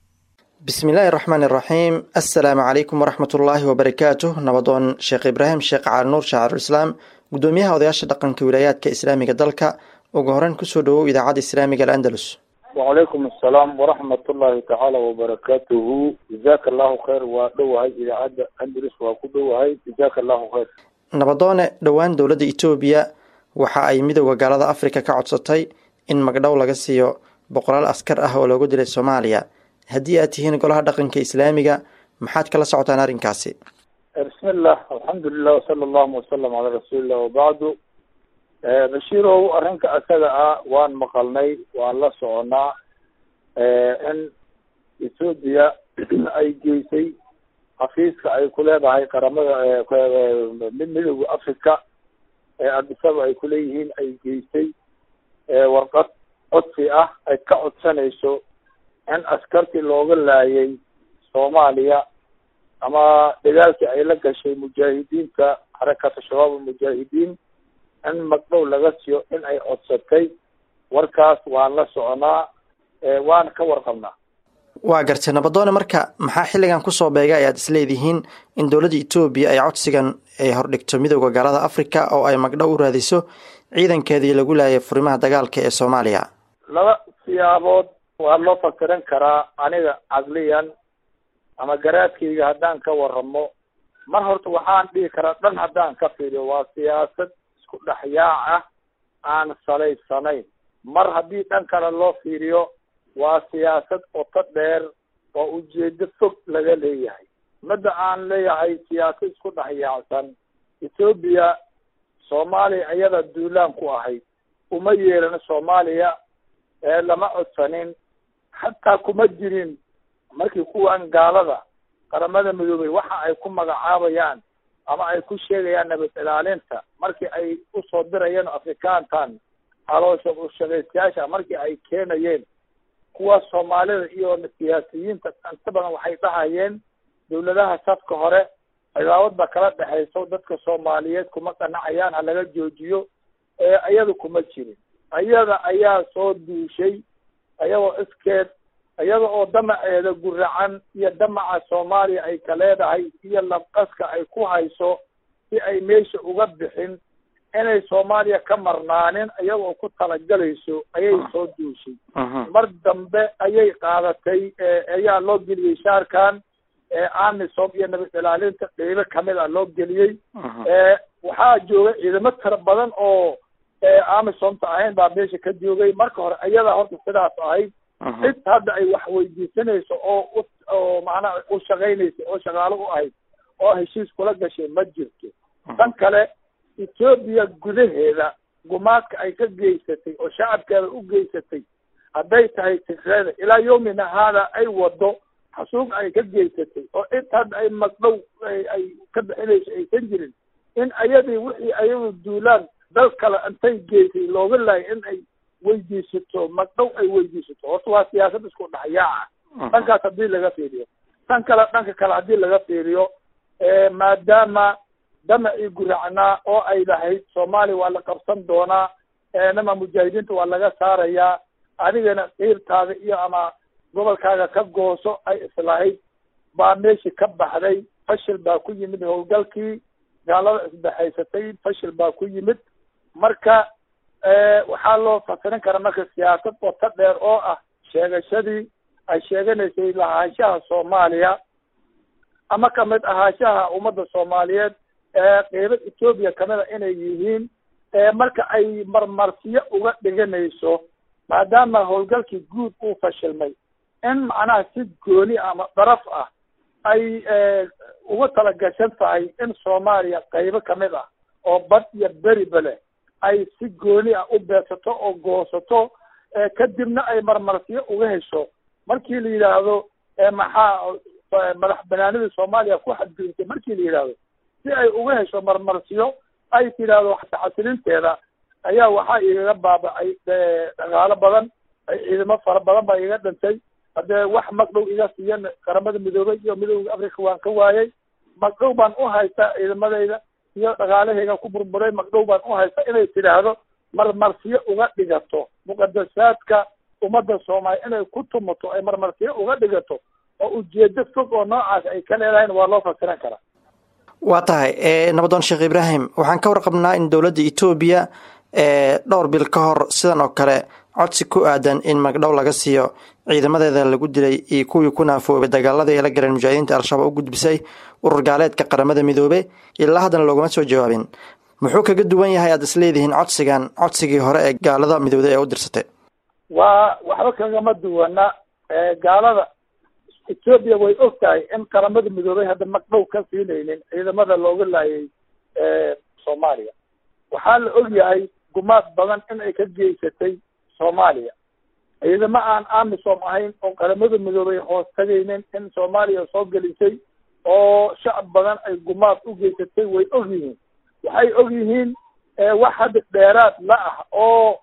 S2: bismi illaahi raxmaan iraxiim assalaamu calaykum waraxmatullaahi wabarakaatuh nabadoon sheekh ibraahim sheekh calinuur shaacirulislaam guddoomiyaha odayaasha dhaqanka wilaayaadka islaamiga dalka ugu horeyn kusoo dhawow idaacadda islaamiga al'andalus
S16: wacalaykum assalaam waraxmatullaahi tacaala wabarakaatuhu jazaaka allahu khayr waa dhowahay idaacadda andalus waa ku dhowahay jazaaka allahu khayr
S2: nabadoone dhowaan dowladda etoobiya waxa ay midooda gaalada afrika ka codsatay in magdhow laga siiyo boqolaal askar ah oo loogu dilay soomaaliya haddii aad tihiin golaha dhaqanka islaamiga maxaad kala socotaan arrinkaasi
S16: bismillah alxamdulilah wasala allahuma wasalam calaa rasuulillah wabacdu bashiirow arrinka asaga ah waan maqalnay waan la soconaa in etoobiya ay geysay xafiiska ay ku leedahay qaramada midooda africa ee adisaba ay kuleeyihiin ay geysay warqad codsi ah ay ka codsanayso in askartii looga laayay soomaaliya ama dagaalkii ay la gashay mujaahidiinta xarakata shabaab almujaahidiin in magdhow laga siiyo in ay codsatay warkaas waan la soconaa waan ka warqabnaa
S2: waa gartay nabadoone marka maxaa xilligan kusoo beegay ayaad isleedihiin in dowladda etoobiya ay codsigan ay hordhigto midooda gaalada africa oo ay magdhow u raadiso ciidankeedii lagu laayay furimaha dagaalka ee soomaaliya
S16: laba siyaabood waa loo fakiran karaa aniga caqliyan ama garaadkayga haddaan ka waramo mar horta waxaan dhihi karaa dhan haddaan ka fiiriyo waa siyaasad isku dhexyaac ah aan salaysanayn mar haddii dhan kale loo fiiriyo waa siyaasad qoto dheer oo ujeedo fog laga leeyahay midda aan leeyahay siyaasad isku dhexyaacsan etoobiya soomaaliya iyada duulaan ku ahayd uma yeelan soomaaliya ee lama codsanin hataa kuma jirin markii kuwan gaalada qaramada midoobay waxa ay ku magacaabayaan ama ay ku sheegayaan nabad ilaalinta markii ay usoo dirayeen afrikaantan caloosha ushaqaystayaasha markii ay keenayeen kuwa soomaalida iyo siyaasiyiinta inta badan waxay dhahayeen dawladaha safka hore cidaawad ba kala dhexayso dadka soomaaliyeed kuma qanacayaan ha laga joojiyo ee iyada kuma jirin iyada ayaa soo duushay ayagoo iskeed iyada oo damaceeda guracan iyo damaca soomaaliya ay ka leedahay iyo labqaska ay ku hayso si ay meesha uga bixin inay soomaaliya ka marnaanin iyagoo ku talagalayso ayay soo duushay mar dambe ayay qaadatay ayaa loo geliyey shaarkan amisom iyo nabad ilaalinta qeybo kamid a loo geliyey waxaa jooga ciidamo tira badan oo amisomta ahayn baa meesha ka joogay marka hore iyada horta sidaas ahayd cid hadda ay wax weydiisanayso oo oo macnaha u shaqaynaysa oo shaqaalo u ahayd oo heshiis kula gashay ma jirto tan kale etoobiya gudaheeda gumaadka ay ka geysatay oo shacabkeeda u geysatay hadday tahay tigreeda ilaa yawmina haada ay wado xasuuq ay ka geysatay oo cid hadda ay magdhow ay ka bixinayso aysan jirin in ayadii wixii ayagu duulaan dal kale intay geysay looga laayay in ay weydiisato magdhow ay weydiisato horta waa siyaasad isku dhexyaaca dhankaas haddii laga fiiriyo tan kale dhanka kale haddii laga fiiriyo maadaama damacii guracnaa oo ay lahayd soomaaliya waa la qabsan doonaa nama mujaahidiinta waa laga saarayaa adigana qiirtaada iyo ama gobolkaaga ka gooso ay islahayd baa meeshii ka baxday. fashil baa ku yimid howlgalkii gaalada isbaxaysatay, fashil baa ku yimid. marka waxaa loo fasirin karaa marka siyaasad qoto dheer oo ah sheegashadii ay sheeganaysay lahaanshaha soomaaliya ama kamid ahaanshaha ummadda soomaaliyeed ee qeybo etoobiya kamid a inay yihiin marka ay marmarsiyo uga dhiganayso maadaama howlgalkii guud uu fashilmay in macnaha si gooni ama daraf ah ay uga talagashan tahay in soomaaliya qaybo kamid ah oo bad iyo beriba leh ay si gooni ah u beegsato oo goosato kadibna ay marmarsiyo uga hesho markii la yidhaahdo maxaa madax banaanidii soomaaliya ku xadgudubtay markii la yidhaahdo si ay uga hesho marmarsiyo ay tidhaahdo xasilinteeda ayaa waxaa igaga baaba'ay dhaqaalo badan ciidamo fara badan baa iga dhintay haddee wax magdhow iga siiyan qaramada midoobay iyo midooda africa waan ka waayay. magdhow baan u haystaa ciidamadayda iyo dhaqaalahayga ku burburay, magdhow baan u haystaa inay tidhaahdo marmarsiyo uga dhigato muqadasaadka ummadda soomaaliya inay ku tumato ay marmarsiyo uga dhigato oo ujeedo fog oo noocaas ay ka leedahayn waa loo fasiran karaa.
S2: waa tahay nabadoon sheekh ibraahim, waxaan ka warqabnaa in dowladda etoobiya dhowr bil ka hor sidan oo kale codsi ku aadan in magdhow laga siiyo ciidamadeeda lagu dilay iyo kuwii ku naafoobay dagaaladii ay la galeen mujaahidiinta al-shabaab u gudbisay urur gaaleedka qaramada midoobe ilaa haddana looguma soo jawaabin. muxuu kaga duwan yahay aad is leedihiin codsigan codsigii hore ee gaalada midoobe ee u dirsatay?
S16: waa waxba kagama duwana. gaalada etoobiya way og tahay in qaramada midoobey hadda magdhow ka siinaynin ciidamada looga laayay soomaaliya. waxaa la og yahay gumaad badan in ay ka geysatay soomaaliya. ciidamo aan amisom ahayn oo qaramada midoobey hoos tagaynin in soomaaliya soo gelisay oo shacab badan ay gumaad u geysatay way og yihiin. waxay og yihiin wax hadda dheeraad la ah oo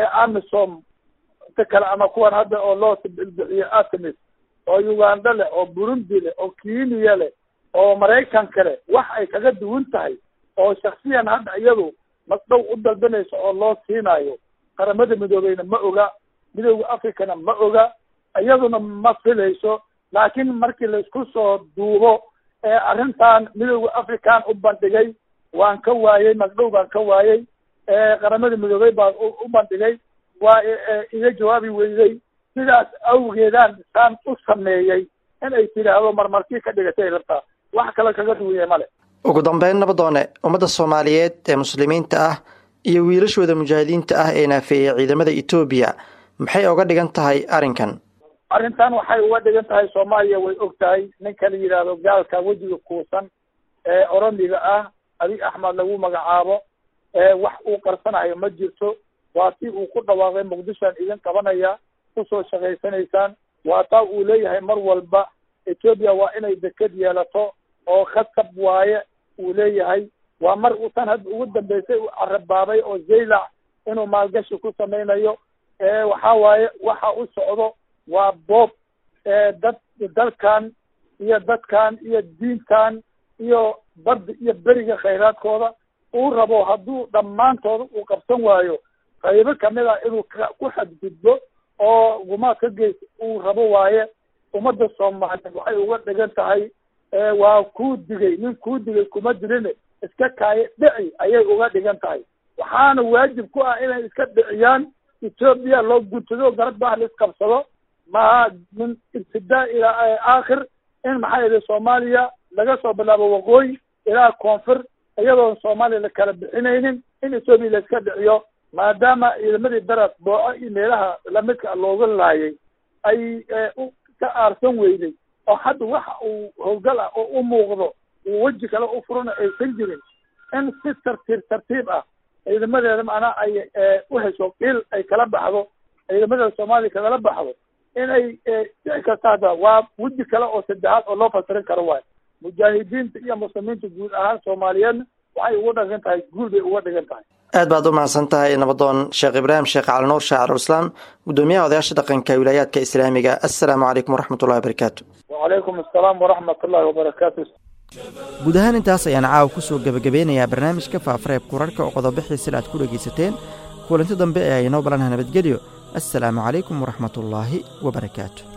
S16: amisom inta kale ama kuwan hadda oo loo bixiyo atamis oo uganda leh oo burundi leh oo kenya leh oo maraykanka leh wax ay kaga duwan tahay oo shaksiyan hadda iyadu magdhow u dalbanayso oo loo siinayo qaramada midoobeyna ma oga, midooda africana ma oga, iyaduna ma filayso. laakiin markii laisku soo duubo arrintan midooda african u bandhigay waan ka waayey, magdhow baan ka waayey, qaramada midoobey baan u bandhigay waa iga jawaabi weyday. sidaas awgeedaan saan u sameeyey in ay tidhaahdo marmarkii ka dhigatay rabtaa, wax kale kaga duwanye male.
S2: ugu dambeyn nabadoone, ummadda soomaaliyeed ee muslimiinta ah iyo wiilashooda mujaahidiinta ah ee naafeeyey ciidamada etoobiya maxay uga dhigan tahay arrinkan?
S16: arrintan waxay uga dhigan tahay soomaaliya way og tahay ninka la yidhaahdo gaalka wejiga kuusan ee oromiga ah adig axmed lagu magacaabo wax uu qarsanayo ma jirto. waa si uu ku dhawaaqay muqdishoan idin qabanaya kusoo shaqaysanaysaan. waa taa uu leeyahay mar walba etoobiya waa inay deked yeelato oo khasab waaye uu leeyahay. waa mar uusan hadda ugu dambeysay u carabaabay oo zaylac inuu maalgashi ku samaynayo. waxaa waaye waxa u socdo waa boob dad dalkan iyo dadkan iyo diintan iyo badda iyo beriga khayraadkooda uu rabo hadduu dhammaantooda uu qabsan waayo qaybo kamid a inuu ku xadgudbo oo gumaad ka geys uu rabo waaye. ummadda soomaaliyeed waxay uga dhigan tahay waa kuu digay nin kuu digay kuma dirin iska kaaye dhici ayay uga dhigan tahay. waxaana waajib ku ah inay iska dhiciyaan etoobiya loo guntado garab baa la isqabsado maha min ibtidaa ilaa aakhir in maxaa yidhi soomaaliya laga soo bilaabo waqooyi ilaa koonfur iyadoon soomaaliya la kala bixinaynin in etoobiya la iska dhiciyo maadaama ciidamadii darad booco iyo meelaha lamidka looga laayay ay ka aarsan weyday oo hadda waxa uu howlgal ah oo u muuqdo uu weji kale u furana aysan jirin in si tartiib tartiib ah ciidamadeeda macnaa ay u hesho qiil ay kala baxdo ciidamadeeda soomaaliya kagala baxdo inay dhici karta hadda waa weji kale oo saddexaad oo loo fasirin karo waayo. mujaahidiinta iyo muslimiinta guud ahaan soomaaliyeedna waxay uga dhigan tahay guul bay uga dhigan tahay.
S2: aad baad u mahadsan tahay nabadoon sheekh ibraahim sheekh calinuur shaacirulislaam gudoomiyaha odayaasha dhaqanka wilaayaadka islaamiga. assalaamu calaykum waraxmat ullahi wabarakaatu.
S16: wacalaykum assalaam waraxmat ullahi wabarakaatu.
S2: guud ahaan intaas ayaan caawa ku soo gebagabeynayaa barnaamijka faafareebka wararka oo qodobixii sida aad ku dhegaysateen kulanti dambe ee aynoo balanaha nabadgelyo assalaamu calaykum waraxmatullaahi wabarakaatu